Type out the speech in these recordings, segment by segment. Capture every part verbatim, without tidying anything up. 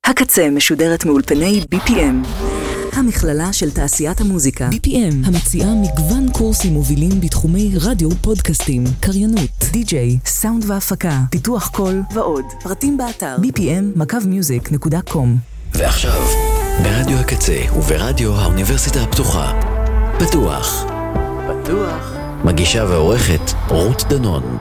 הקצה משודרת מאולפני בי פי אם, המכללה של תעשיית המוזיקה. בי פי אם המציעה מגוון קורסים מובילים בתחומי רדיו, פודקאסטים, קריינות, די-ג'יי, סאונד והפקה, פיתוח קול ועוד. פרטים באתר בי פי אם מקו מיוזיק נקודה קום. ועכשיו, ברדיו הקצה וברדיו האוניברסיטה הפתוחה, פתוח. פתוח. מגישה ועורכת רות דנון.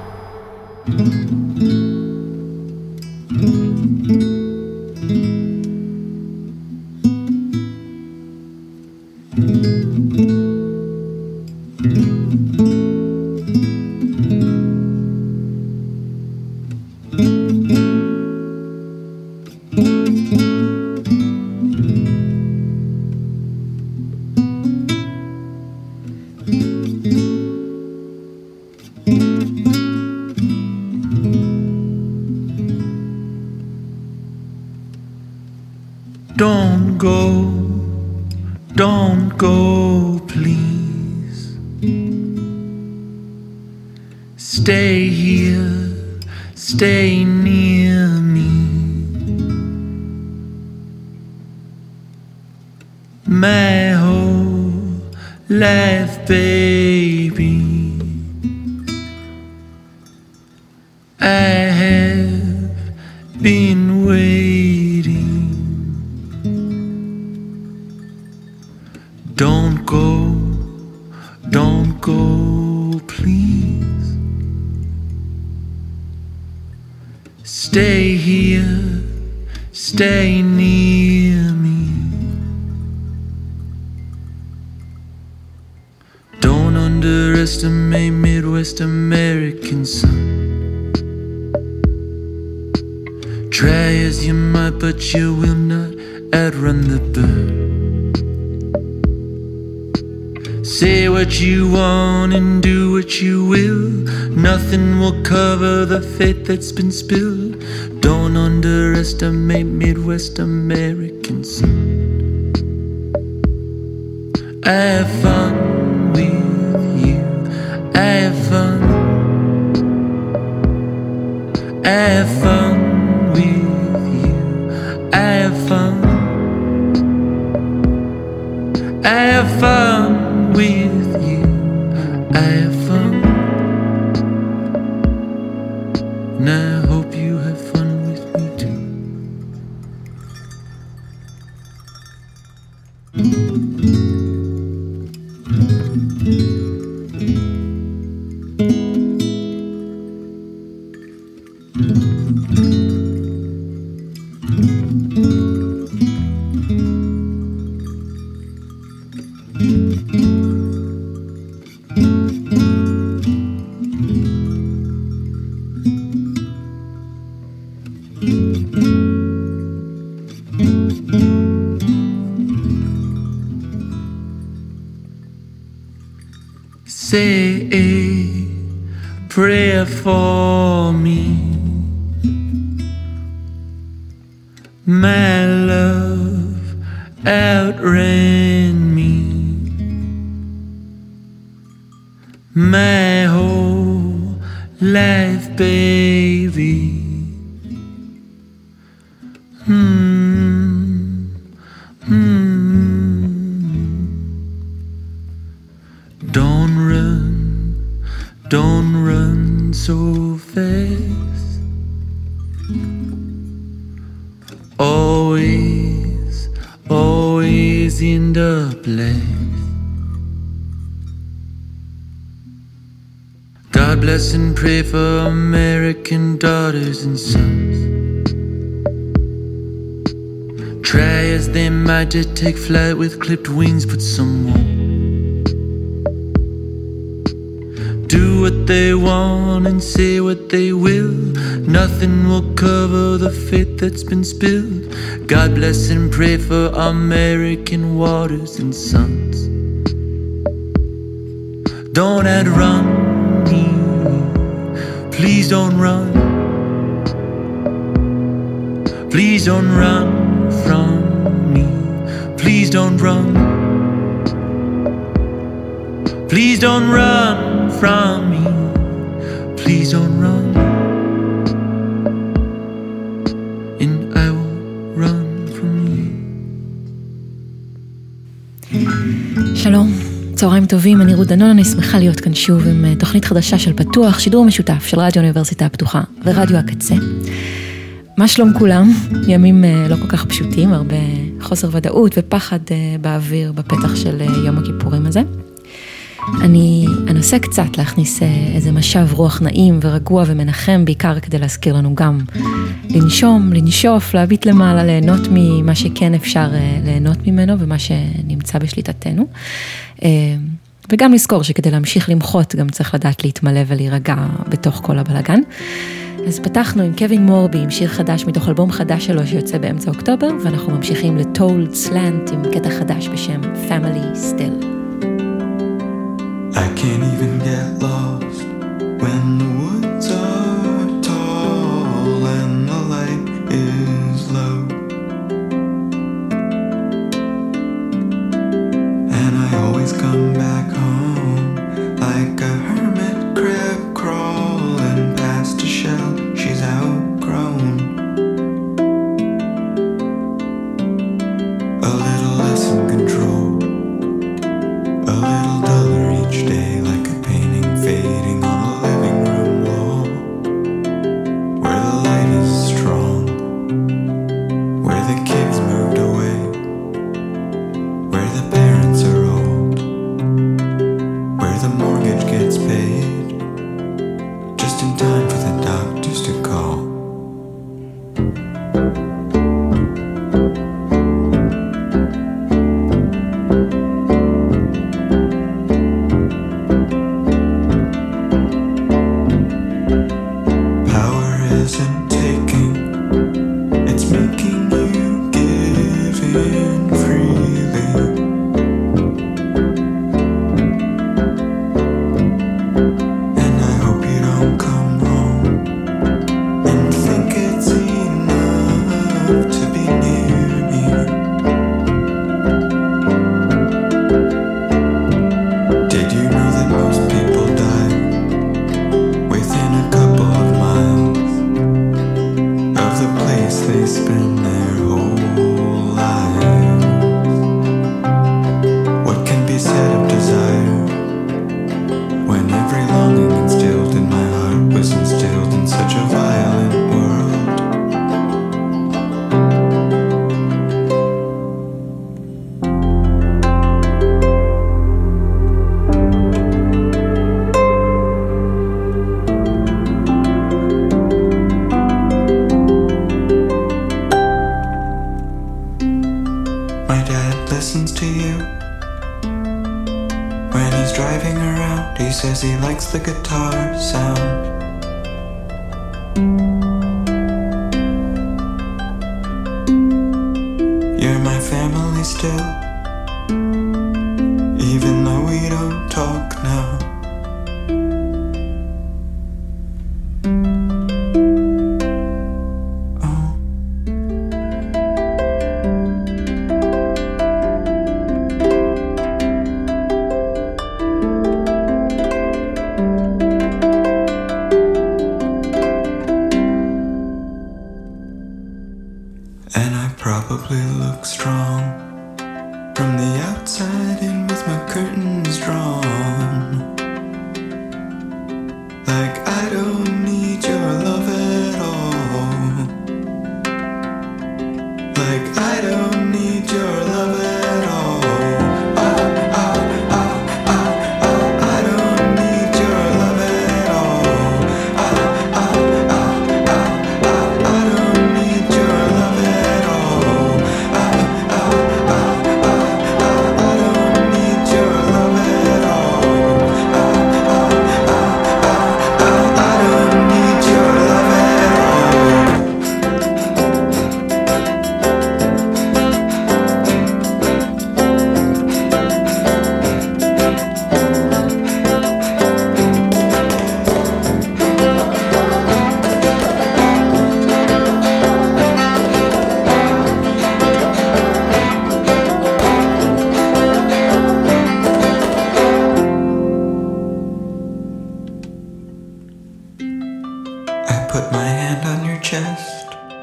Don't go, don't go, please. Stay here, stay near me. My whole life, baby, I have been waiting. Don't go, don't go, please. Stay here, stay near me. Don't underestimate Midwest American sun. Try as you might, but you will not outrun the bird. Say what you want and do what you will. Nothing will cover the fate that's been spilled. Don't underestimate Midwest American sun. I have fun with you. I have fun. I have fun with you. I have fun. I have fun with you. I have fun, and I hope you have fun with me too. Say a prayer for me, my love outran me, my whole life, baby. Hmm, hmm. Don't run, don't run so fast. Always, always end up last. God bless and pray for American daughters and sons. Try as they might to take flight with clipped wings, but some won't. Do what they want and say what they will. Nothing will cover the fate that's been spilled. God bless and pray for American waters and sons. Don't outrun me, please don't run. Please don't run from me, please don't run. Please don't run from me, please don't run. And I will run שלום, צהריים טובים, אני רות דנון, אני שמחה להיות כאן שוב עם תוכנית חדשה של פתוח, שידור משותף של רדיו האוניברסיטה הפתוחה ורדיו הקצה. מה שלום כולם? ימים לא כל כך פשוטים, הרבה חוסר ודאות ופחד באוויר בפתח של יום הכיפורים הזה. אני אנסה קצת להכניס איזה משב רוח נעים ורגוע ומנחם, בעיקר כדי להזכיר לנו גם לנשום, לנשוף, להביט למעלה, ליהנות ממה שכן אפשר ליהנות ממנו ומה שנמצא בשליטתנו. וגם לזכור שכדי להמשיך למחות גם צריך לדעת להתמלא ולהירגע בתוך כל הבלגן. אז פתחנו עם קווין מורבי, עם שיר חדש מתוך אלבום חדש שלו שיוצא באמצע אוקטובר, ואנחנו ממשיכים ל-Told Slant עם קטע חדש בשם Family Still. I can't even get lost when the woods are tall and the light is low. And I always come back home like a hermit crab crawling past a shell she's outgrown. A little less in control, a little duller each day, like a painting fading on a living room wall, where the light is strong, where the kids moved away, where the parents are old, where the mortgage gets paid just in time for the doctors to call. The guitar sound. You're my family still, even though we don't talk now.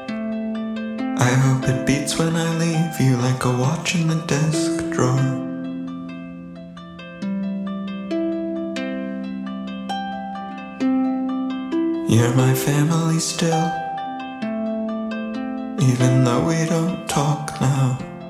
I hope it beats when I leave you like a watch in the desk drawer. You're my family still, even though we don't talk now.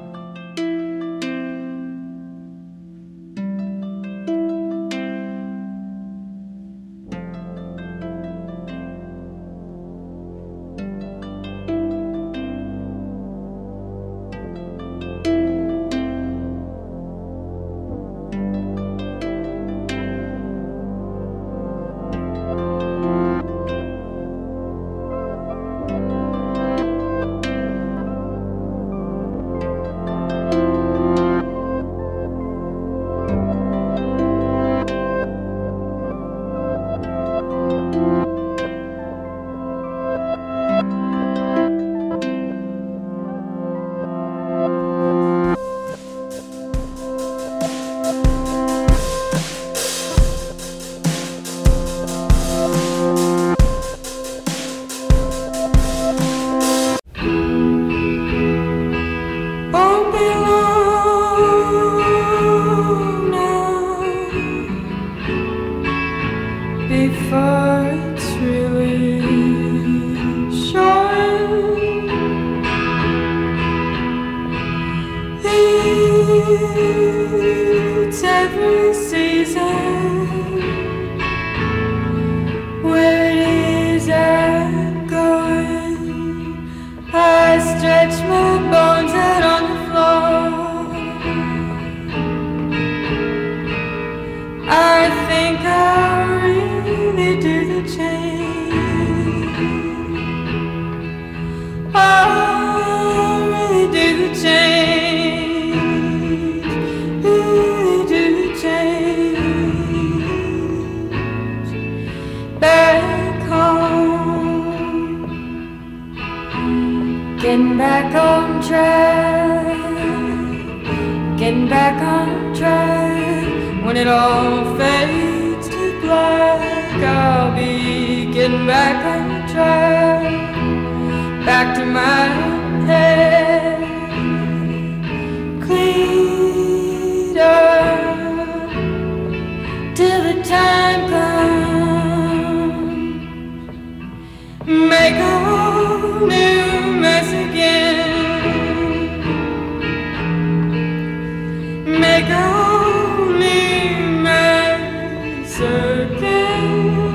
Getting back on track, getting back on track. When it all fades to black, I'll be getting back on track. Back to my head, cleaned up till the time comes. Make a whole new mess again. Make a whole new mess again.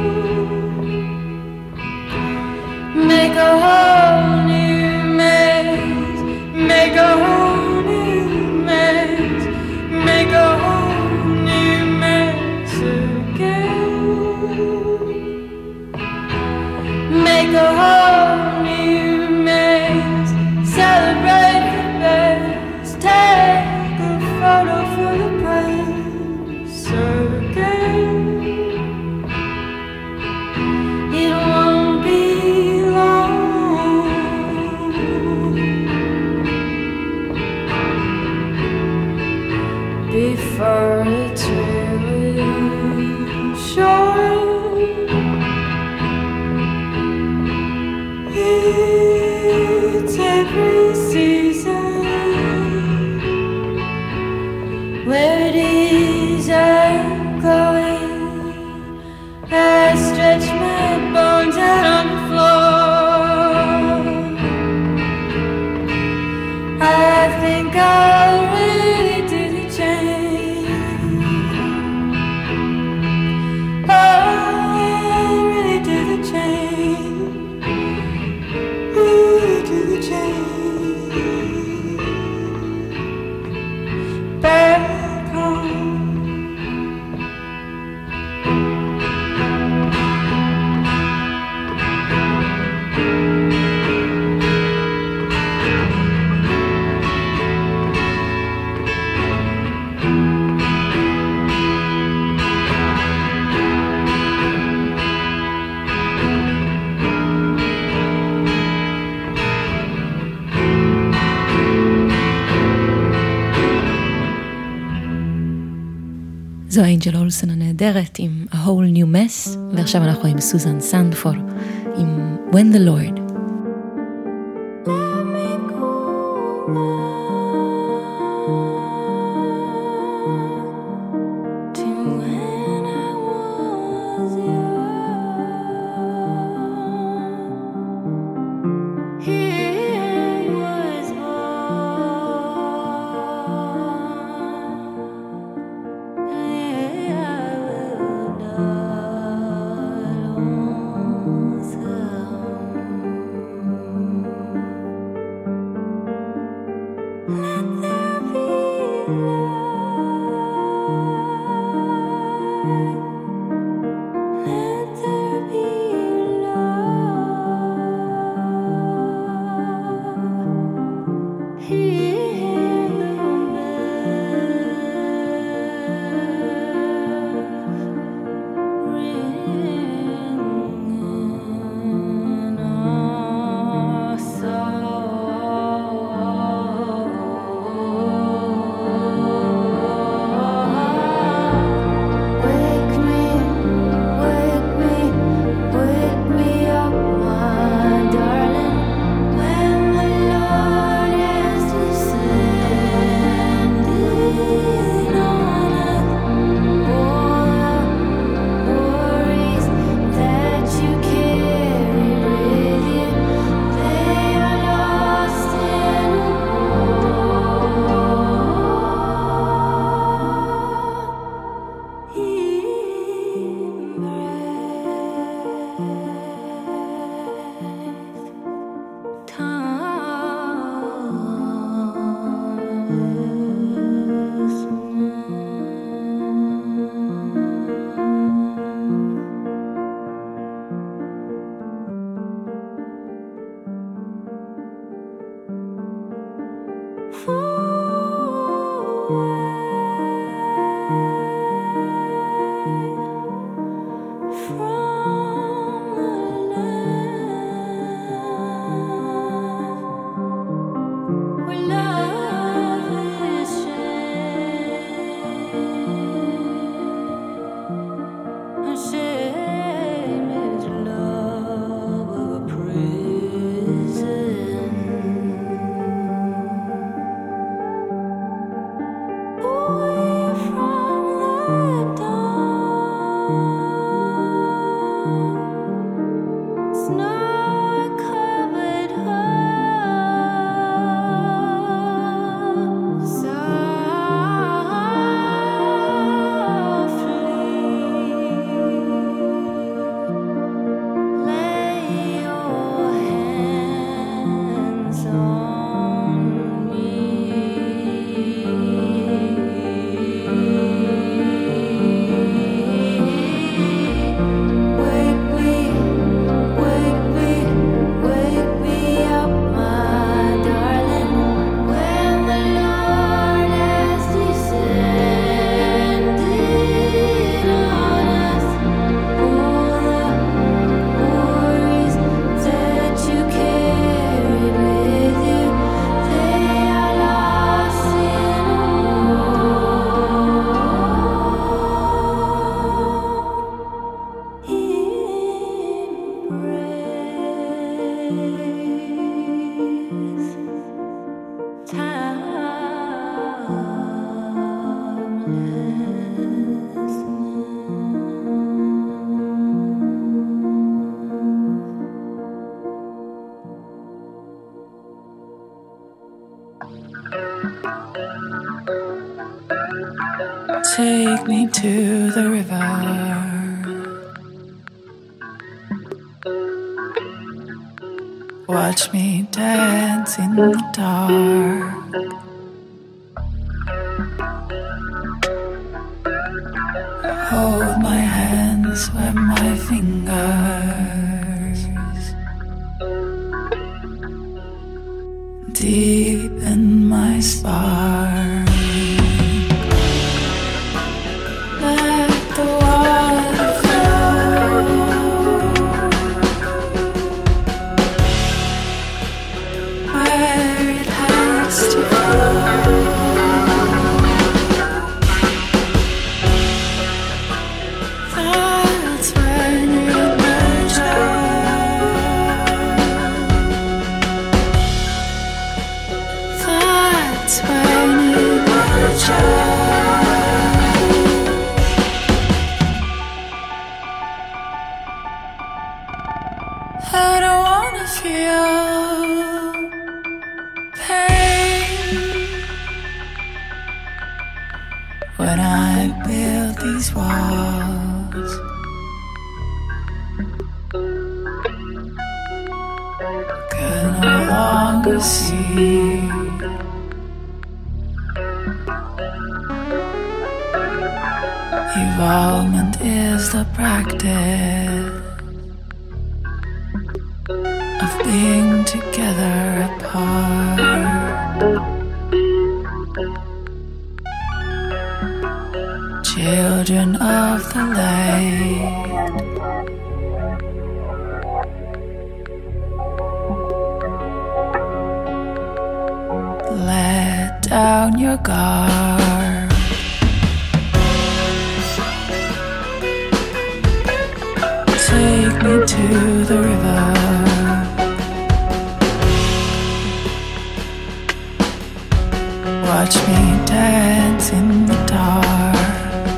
Make a whole new mess. Make a whole new mess. Make a whole new mess again. Make a whole new mess. Celebrate the best. Take a photo for the press again. It won't be long before it's really short. It's every season where it is I'm going. I stretch my bones out on the floor. I think I'll really do the change. I'll really do the change. Really do the change. Back home. זו אנג'ל אולסון הנהדרת עם A Whole New Mess, ועכשיו אנחנו עם סוזן סנדפור עם When the Lord. To when I was young. Take me to the river. Watch me dance in the dark. Hold my hands where my fingers deep in my spark. I don't wanna feel pain when I build these walls. Can no longer see Evolvement is the practice of being together apart. Children of the light, let down your guard. Take me to the river. Watch me dance in the dark.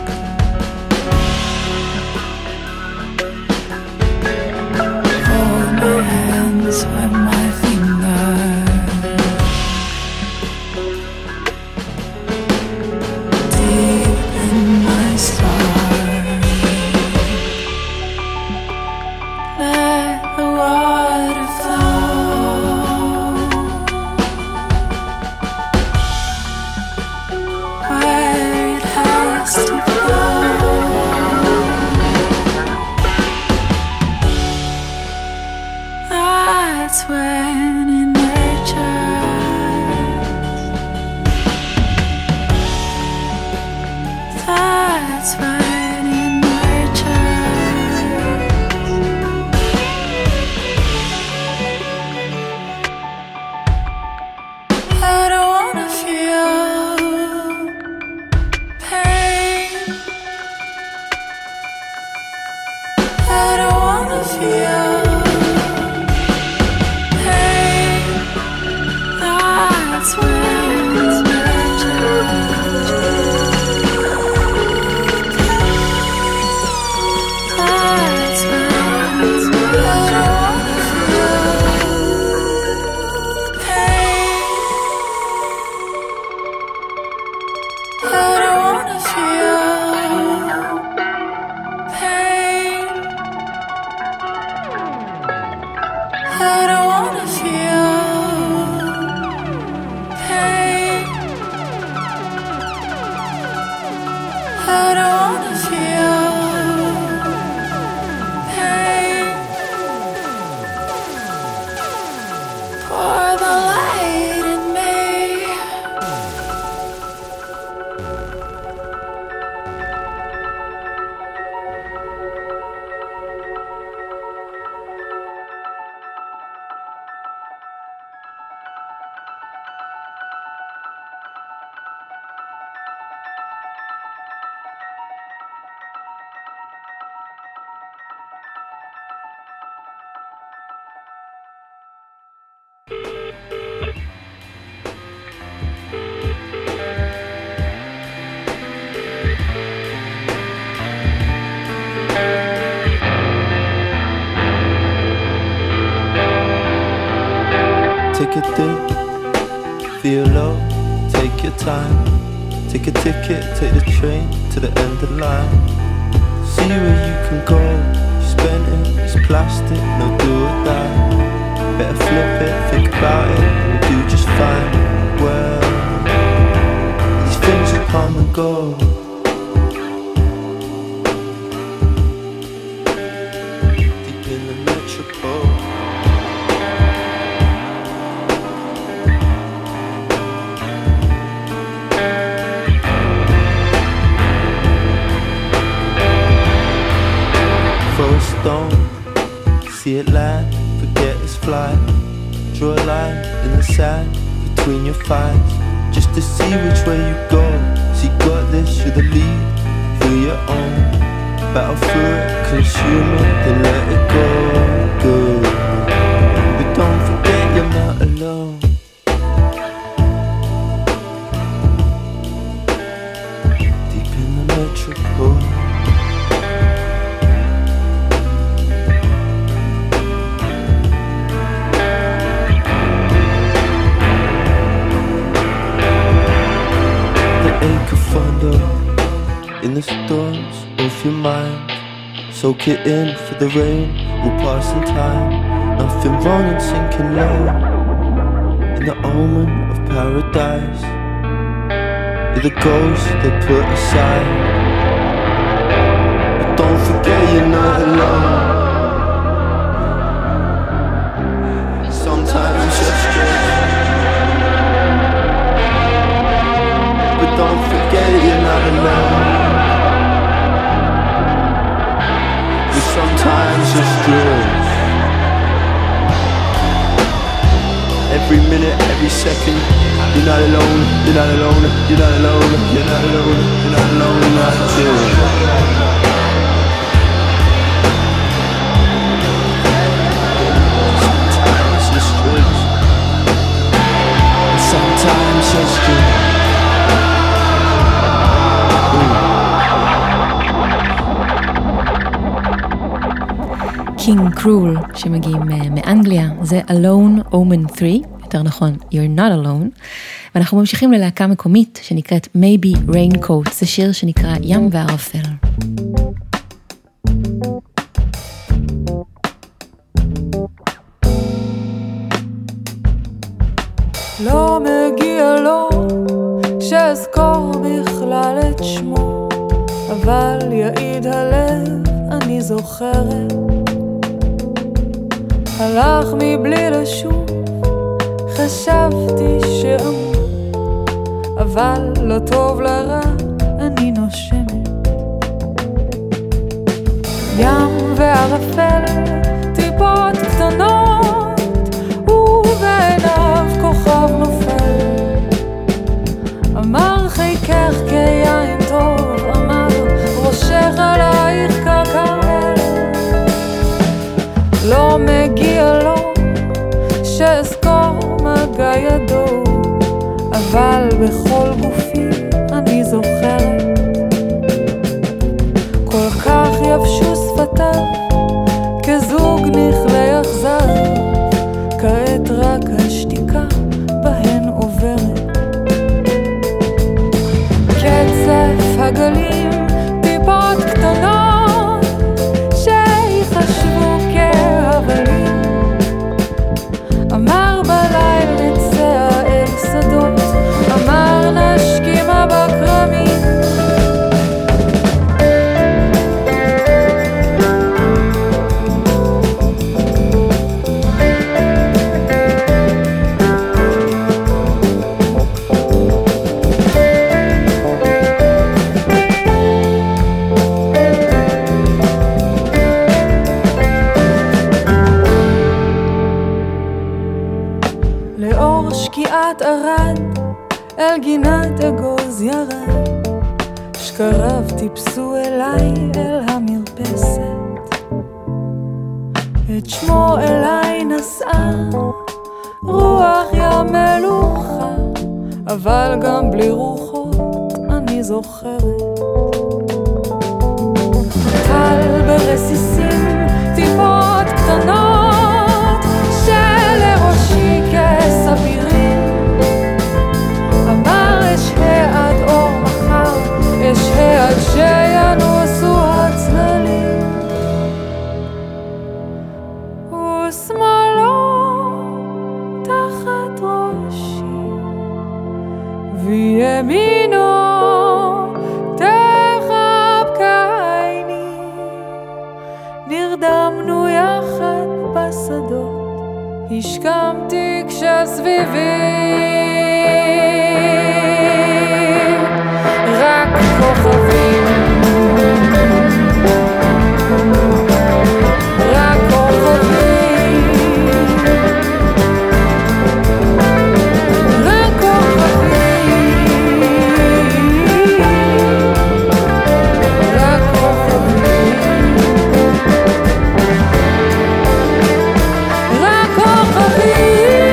Hold my hands with my fingers. Deep in my stars. Let the water flow where it has to flow. That's when it nurtures. That's when it nurtures. I don't wanna feel pain. I don't wanna feel pain. That's when it's nurtures. That's when it's nurtures. I don't wanna feel pain. I don't wanna feel pain. I don't wanna feel pain. I don't wanna feel pain. Pour the light in me. Take a dip, feel low, take your time. Take a ticket, take the train to the end of the line. See where you can go, you spend it, it's plastic, no do or die. Better flip it, think about it, and do just fine. Well, these things will come and go. Deep in the metropole. Throw a stone, see it land, forget its flight. Draw a line in the sand between your thighs, just to see which way you go. So you got this, you're the lead, feel your own. Battle through it, consume it, then let it go. Good, but don't forget you're not alone. Deep in the metropole. In the storms of your mind, soak it in for the rain will pass in time. Nothing wrong in sinking low in the omen of paradise. You're the ghost they put aside. don't forget you're not alone. Sometimes it's just strange, but don't forget you're not alone. But sometimes it's strange. Every minute, every second, you're not alone, you're not alone, you're not alone, you're not alone, you're not alone, you're not alone. Sometimes it's strange, and sometimes it's strange. King Cruel שמגיעים מאנגליה, זה Alone Omen שלוש, יותר נכון You're Not Alone, ואנחנו ממשיכים ללהקה מקומית שנקראת Maybe Raincoat, זה שיר שנקרא ים וערפל. לא מגיע לו שאזכור בכלל את שמו, אבל יעיד הלב אני זוכרת, הלך מבלי לשוב, חשבתי שאמור, אבל לא טוב לרע, אני נושמת. ים וערפל, טיפות קטנות, ובעיניו כוכב נופל. אמר חיקך כיין טוב, אמר ראשך עלייך ככרמל. לא מגיע לו שאזכור מגע ידו, אבל בכל גופי אני זוכרת, כל כך יבשו שפתיו כזוג נכלי אכזר, כעת רק השתיקה בהן עוברת. קצף הגלים, טיפות קטנות שיחשבו כהבלים, אמר בליל נצא אל שדות, אמר נשכימה בקרמים. לאור שקיעת ערד אל גינת אגוז ירד, שקריו טיפסו אליי אל המרפסת, את שמו אליי נשאה רוח ים מלוכה, אבל גם בלי רוחות אני זוכרת. טל ברסיסים, טיפות קטנות שלראשי כסבירים, אמר אשהה עד אור מחר, אשהה עד שינוסו הצללים, ושמאלו תחת ראשי וימינו תחבקני, נרדמנו יחד בשדות, השכמתי כשסביבי רק כוכבים, רק כוכבים, רק כוכבים, רק כוכבים, רק כוכבים.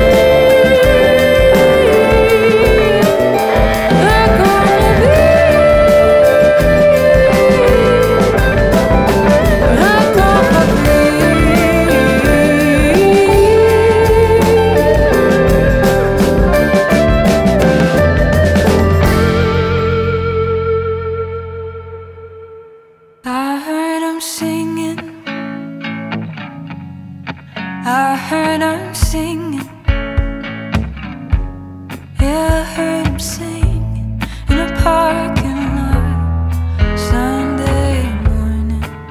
I heard him singing, yeah, I heard him singing in a parking lot Sunday morning.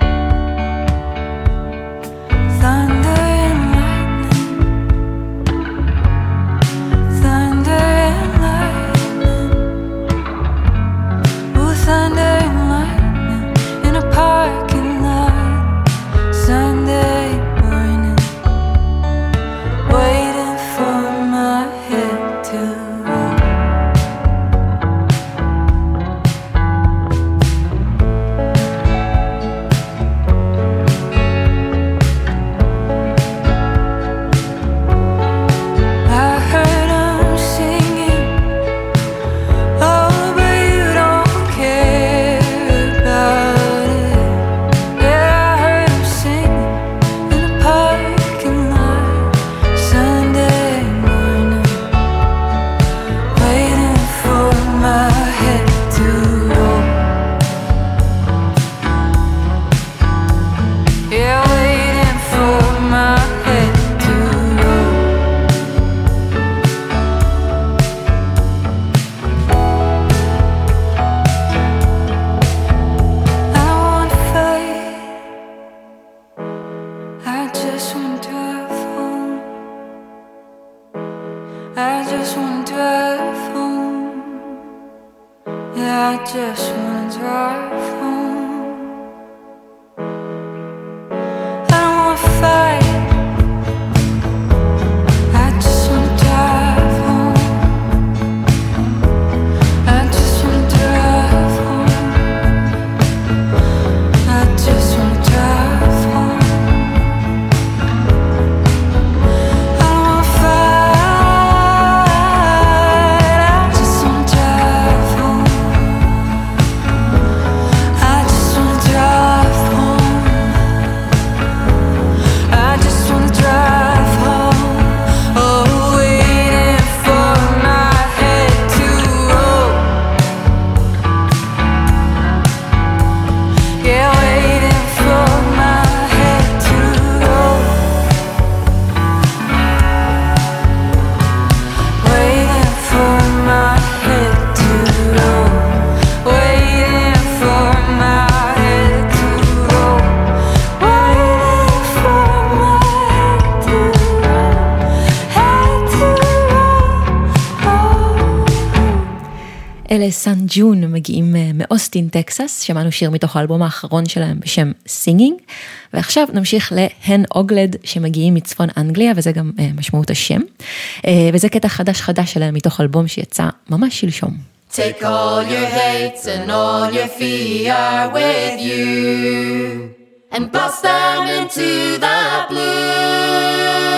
I just wanna drive home. I don't wanna fight. I just wanna drive home. I just wanna drive home. I just wanna drive home. I don't wanna fight. I just wanna drive home. I just wanna drive home. I just wanna drive home. Oh, waiting for my head to roll. Yeah, waiting for my head to roll. Waiting for my head to roll. Waiting for my head to roll. Waiting for my head to roll. Head to roll. אלה סן ג'ון מגיעים אה, מאוסטין, טקסס, שמענו שיר מתוך האלבום האחרון שלהם בשם סינגינג, ועכשיו נמשיך להן אוגלד שמגיעים מצפון אנגליה, וזה גם אה, משמעות השם, אה, וזה קטע חדש חדש שלהם מתוך אלבום שיצא ממש שלשום. Take all your hates and all your fear with you and bust them into the blue.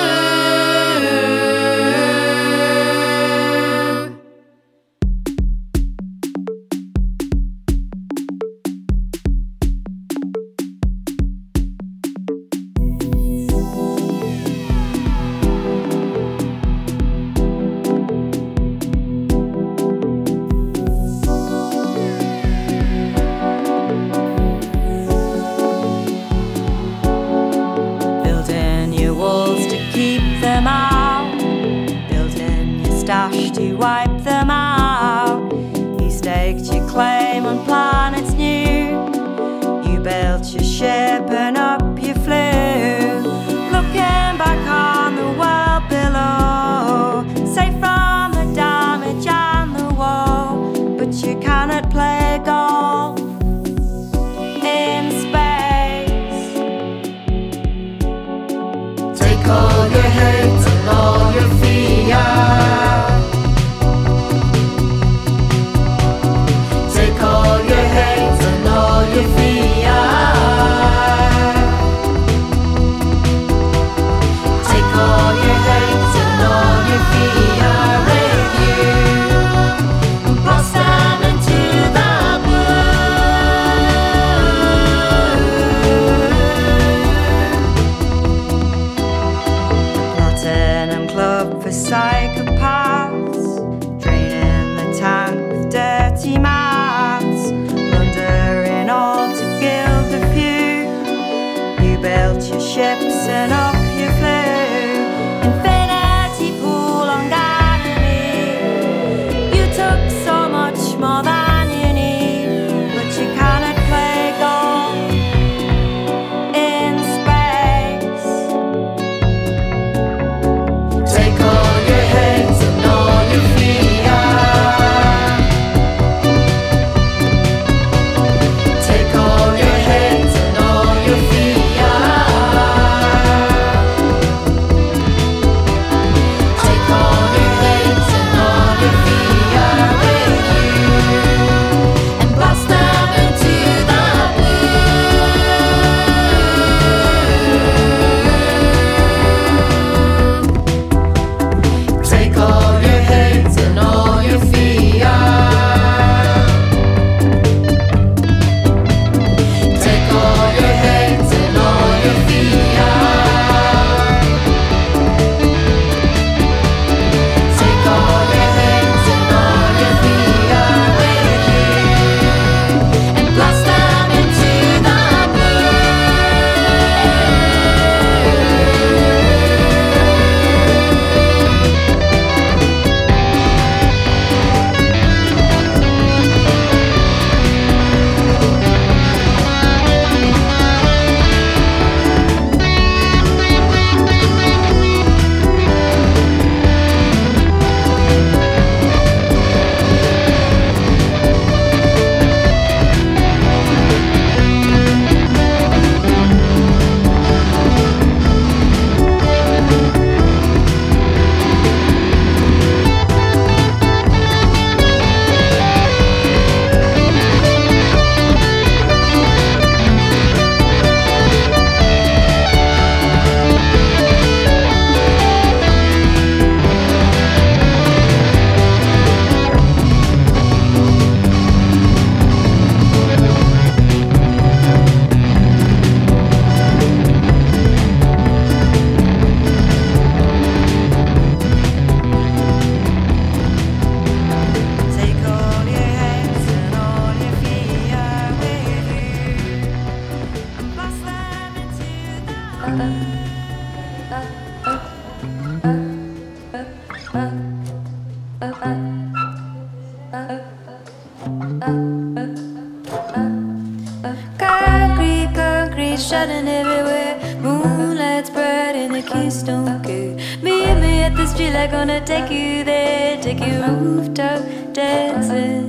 Building your walls to keep them out. Building your stash to wipe them out. You staked your claim on planets new. You built your ship and up you flew. Looking back on the world below, safe from the damage and the woe. But you cannot play golf in space. Take all your hate and all your fear. Take all your hate and all your fear. shining everywhere. Moonlight spread in the Keystone Gate. Meet me at the street light, gonna take you there. Take you rooftop dancing.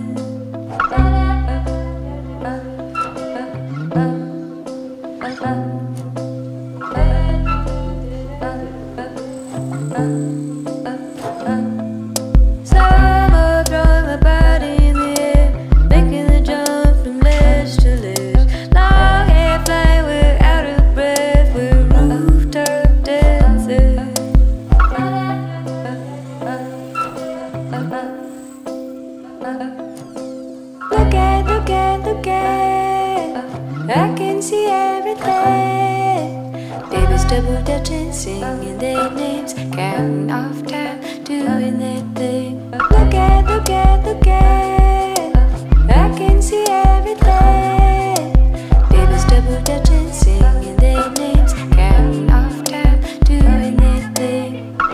Singing their names, counting off time, doing their thing. Look at, look at, look at, I can see everything. Babies double dutching, singing their names, counting off time, doing their thing.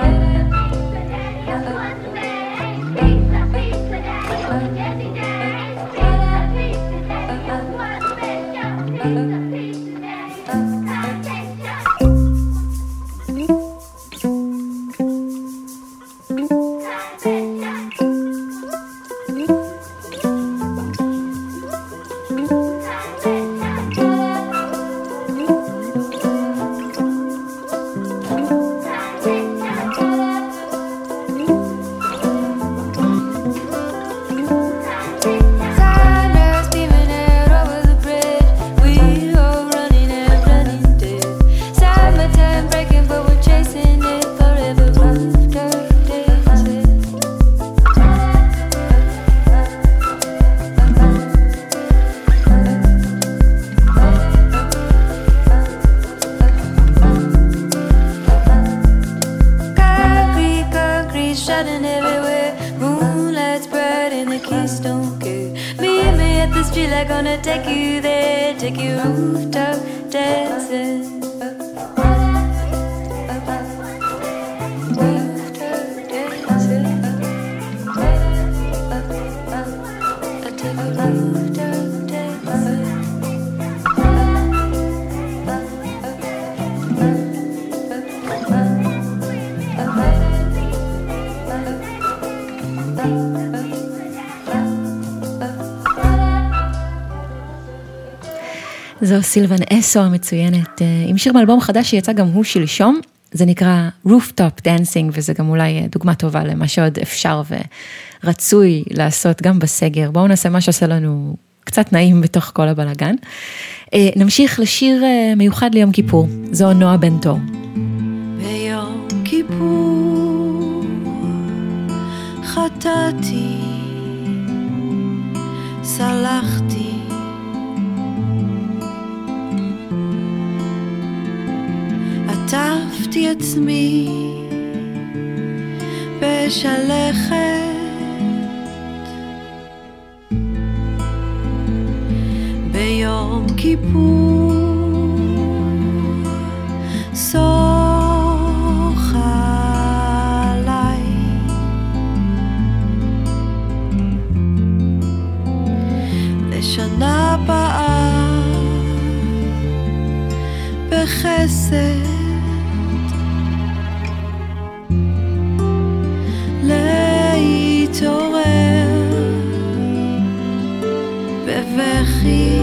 זו סילבן אסו המצוינת, עם שיר מאלבום חדש שיצא גם הוא שלשום, זה נקרא Rooftop Dancing, וזה גם אולי דוגמה טובה למה שעוד אפשר ורצוי לעשות גם בסגר. בואו נעשה מה שעושה לנו קצת נעים בתוך כל הבלגן. נמשיך לשיר מיוחד ליום כיפור, זו נועה בנטור. ביום כיפור חטאתי, סלחתי, עטפתי עצמי בשלכת, ביום כיפור סוחה עליי, לשנה הבאה בחסד להתעורר בבכי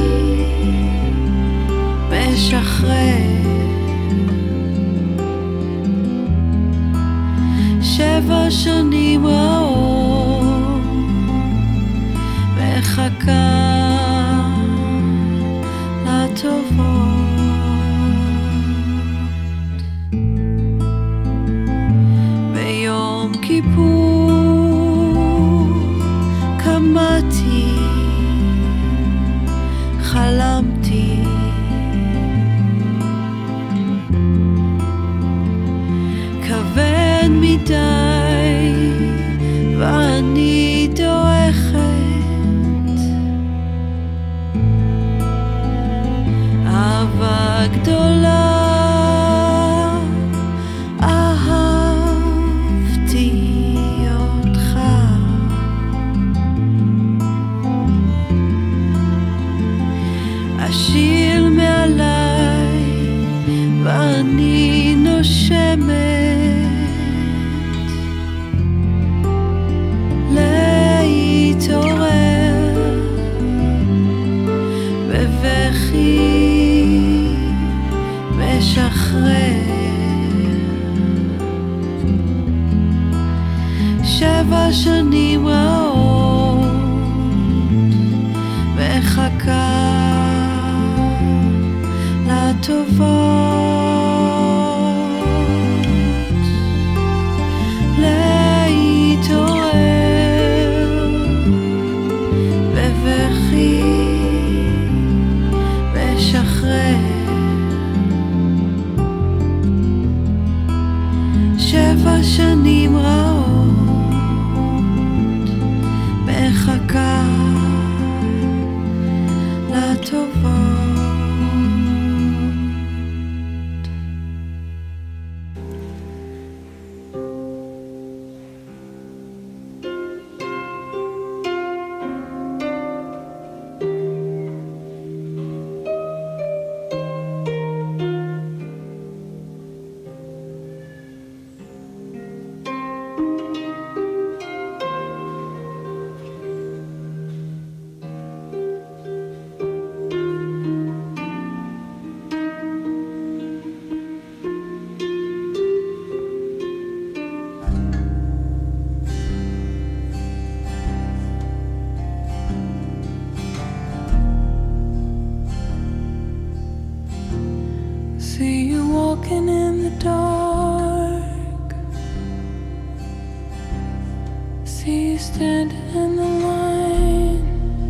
משחרר, שבע שנים רעות מחכה לטובות, ביום כיפור קמתי, חלמתי, כבד מדי ואני דועכת, אהבה גדולה אהבתי אותך, השיר מעליי ואני נושמת להתעורר בבכי משחרר. שבע שנים רעות מחכה לטובות להתעורר בבכי משחרר. שבע שנים רעות מחכה לטובות. See you walking in the dark, see you standing in the line,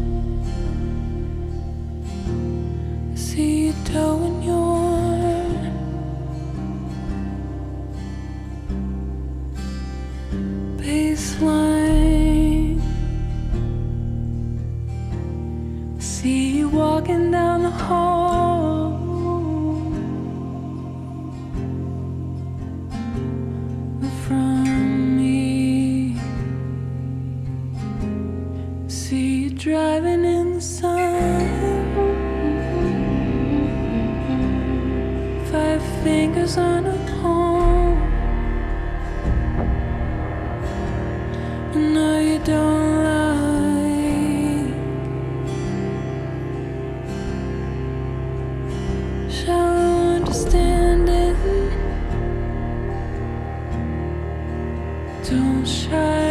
see you towing your baseline, see you walking down the hall, driving in the sun, five fingers on a palm. I know you don't like. Shall I understand it? Don't shy.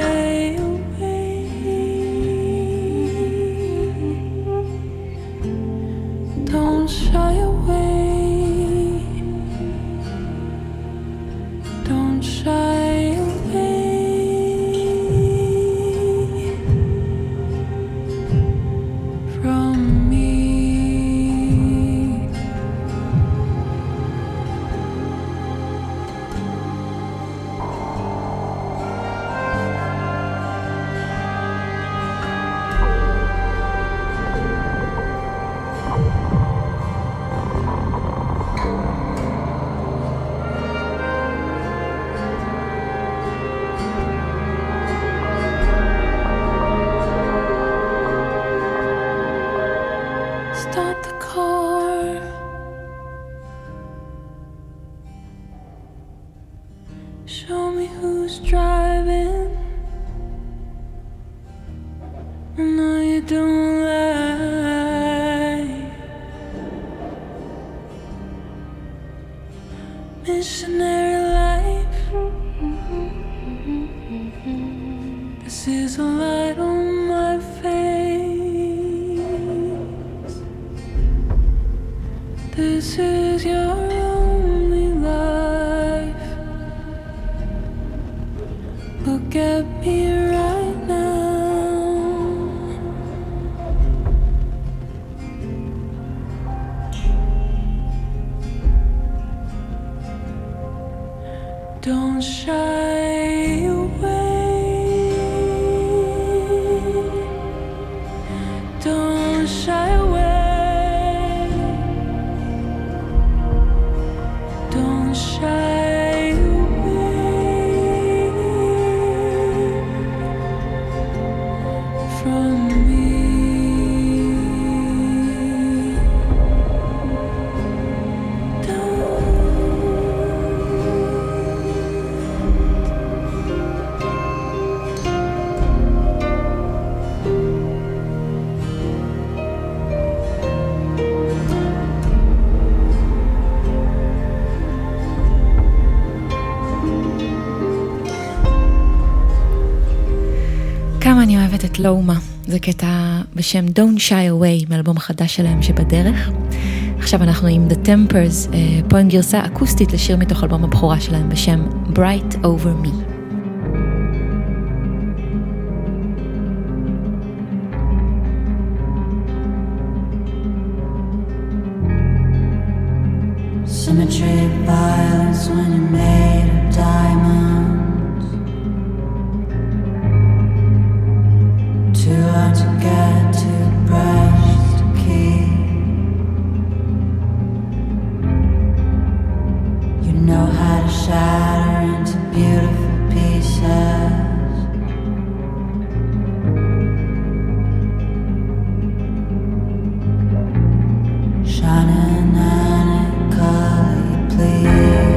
Don't shy away. Don't shy away from me. Start the car. Show me who's driving. I know you don't lie. Missionary life. This is a light on my face. This is your only life. Look at me right now. Don't shy away. Don't shy away. Don't shy away from me. Don't את לומה, זה קטע בשם Don't Shy Away מאלבום החדש שלהם שבדרך. עכשיו אנחנו עם The Tempers, פה עם גרסה אקוסטית לשיר מתוך אלבום הבכורה שלהם בשם Bright Over Me. Symmetry of violence when you're made of diamonds. Too hard to get, too precious to keep. You know how to shatter into beautiful pieces. Shining and color you please.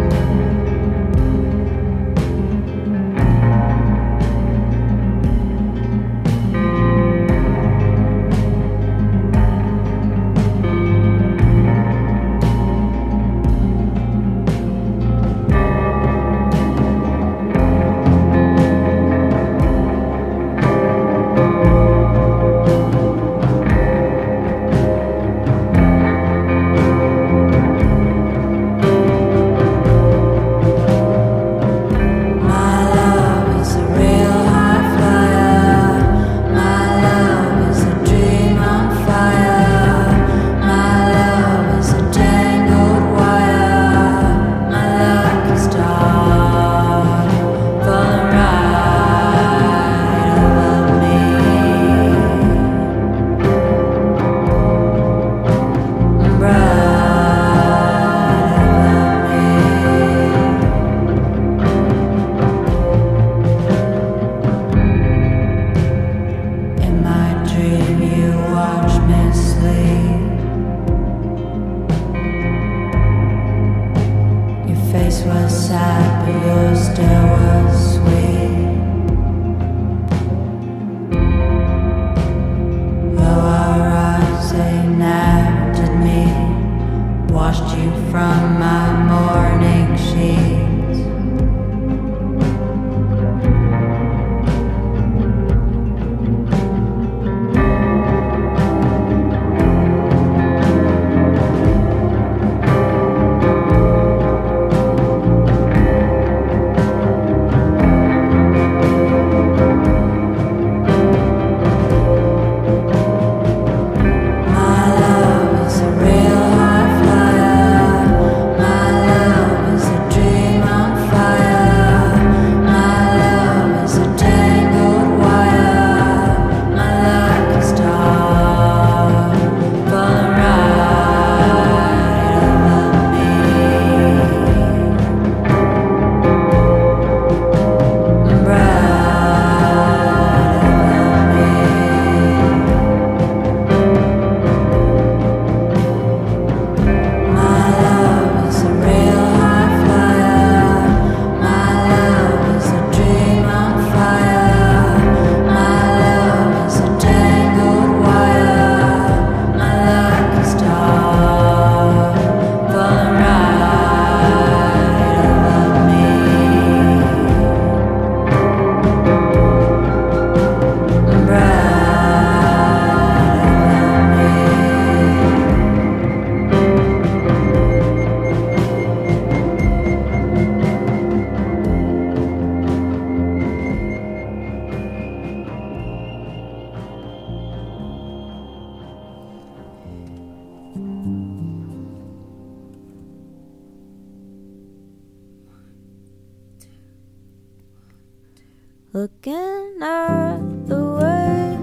Looking at the way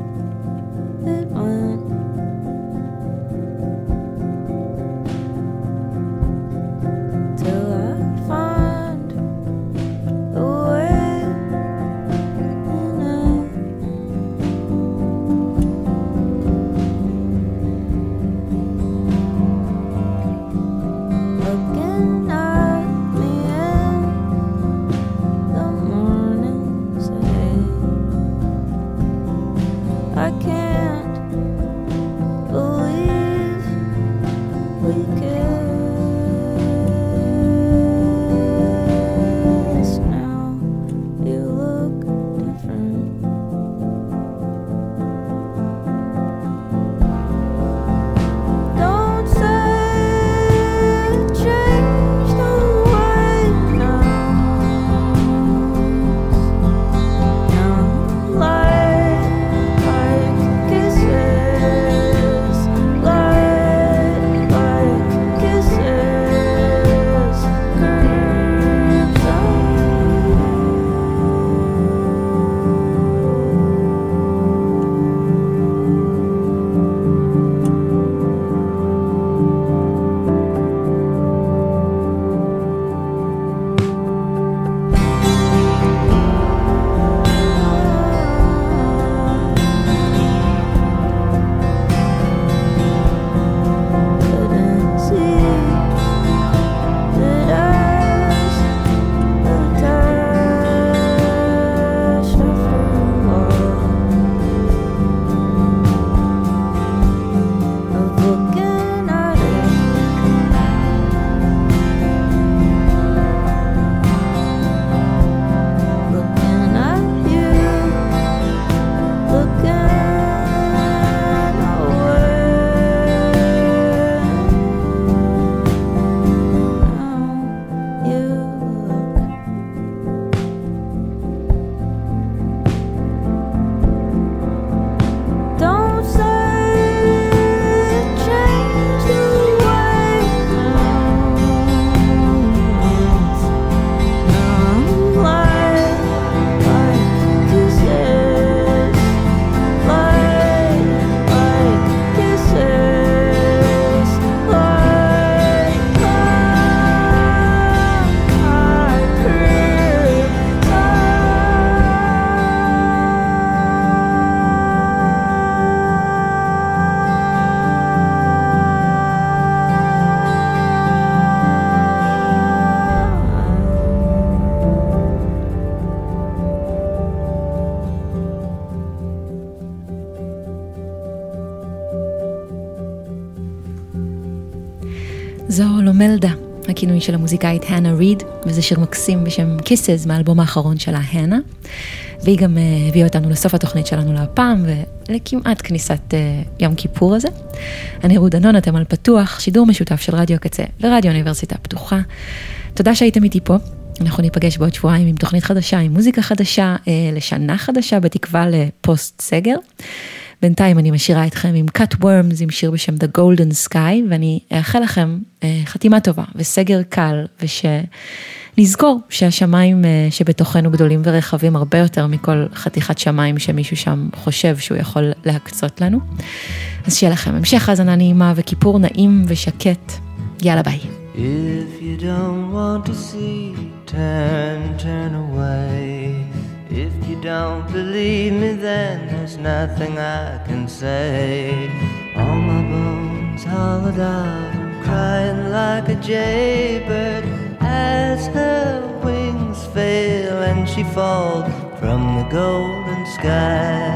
it went, till I find a way in it. Looking at me in the morning, I can't believe we kissed. Now you look different. זו לומלדה, הכינוי של המוזיקאית הנה ריד, וזה שיר מקסים בשם Kisses מהאלבום האחרון שלה, הנה, והיא גם uh, הביאה אותנו לסוף התוכנית שלנו להפעם, ולכמעט כניסת uh, יום כיפור הזה. אני רות דנון, אתם על פתוח, שידור משותף של רדיו הקצה ורדיו האוניברסיטה הפתוחה. תודה שהייתם איתי פה, אנחנו ניפגש בעוד שבועיים עם תוכנית חדשה, עם מוזיקה חדשה, uh, לשנה חדשה, בתקווה לפוסט סגר. בינתיים אני משאירה אתכם עם Cut Worms, עם שיר בשם The Golden Sky, ואני אאחל לכם חתימה טובה וסגר קל, ושנזכור שהשמיים שבתוכנו גדולים ורחבים הרבה יותר מכל חתיכת שמיים שמישהו שם חושב שהוא יכול להקצות לנו. אז שיהיה לכם המשך האזנה נעימה וכיפור נעים ושקט. יאללה ביי. If you don't want to see, turn, turn away. If you don't believe me, then there's nothing I can say. All my bones hollowed out, crying like a jaybird as her wings fail and she falls from the golden sky.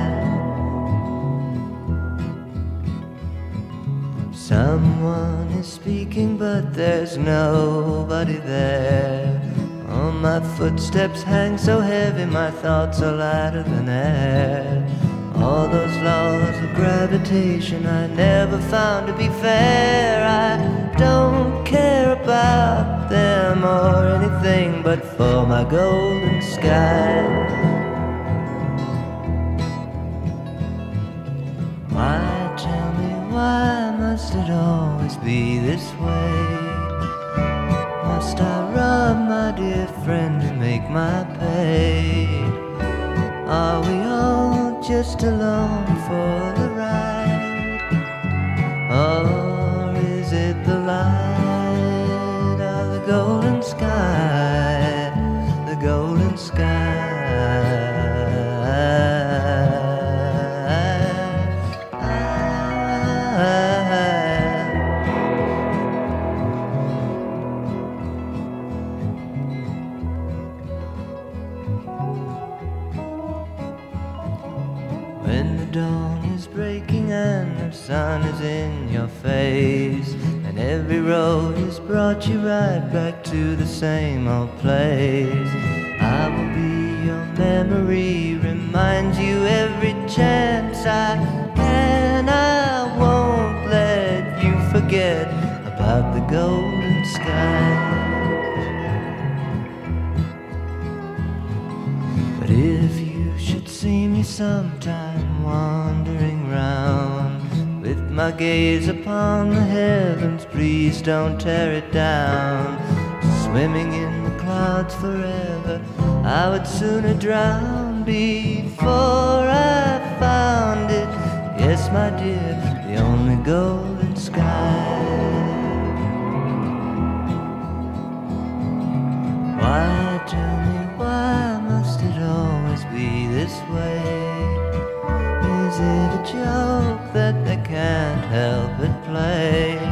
Someone is speaking, but there's nobody there. All my footsteps hang so heavy, my thoughts are lighter than air. All those laws of gravitation I never found to be fair. I don't care about them or anything but for my golden sky. Why, tell me, why must it always be this way? Must I rob my dear friend to make my pay? Are we all just along for the ride? Or is it the light of the golden sky? The golden sky. Sun is in your face, and every road has brought you right back to the same old place. I will be your memory, remind you every chance I can. I won't let you forget about the golden sky. But if you should see me sometime wandering round with my gaze upon the heavens, please don't tear it down. Swimming in the clouds forever, I would sooner drown before I found it. Yes, my dear, the only golden sky. Why, tell me, why must it always be this way? Is it a joke that they can't help but play?